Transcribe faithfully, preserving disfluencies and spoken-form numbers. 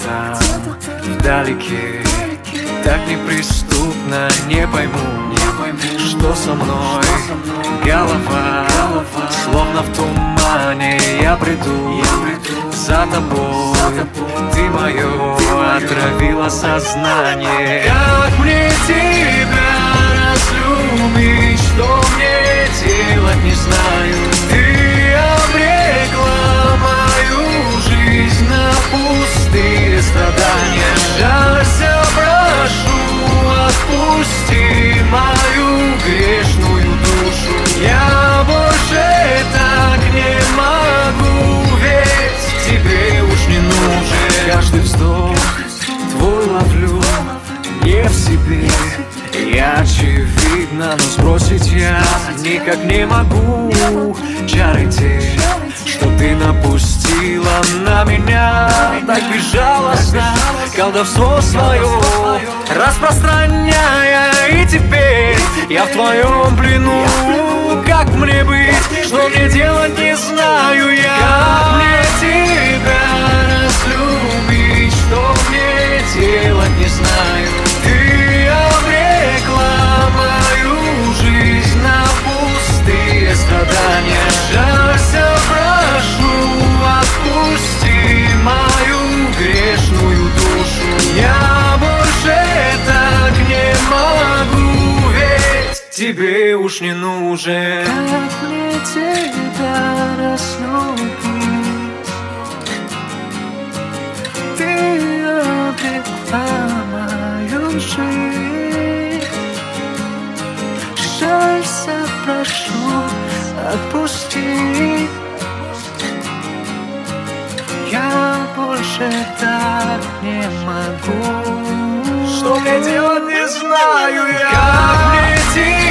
там, вдалеке, так неприступно, не пойму, что со мной. Голова, словно в тумане, я приду за тобой. Ты мое отравила сознание. Как мне тебя разлюбить, что мне делать, не знаю. Ты обрекла мою жизнь на пустые страдания. Жалься, прошу, отпусти мою грешную душу. Я больше так не могу, ведь тебе уж не нужен. Каждый вздох твой ловлю не в себе. Я очевидно, но сбросить я никак не могу. Чары те, что ты напустила на меня, так безжалостно, колдовство свое распространяя. И теперь я в твоем плену. Как мне быть, что мне делать, не знаю я. Как мне тебя разлюбить, что мне делать, не знаю. Ты обрекла мою жизнь на пустые страдания. Жалься, прошу, отпусти мою грешную душу. Я больше так не могу, ведь тебе уж не нужен. Как мне тебя разлюбить? Ты обрекла мою жизнь. Жалься, прошу, отпусти. Я больше так не могу. Что мне делать, не знаю я. Как мне тебя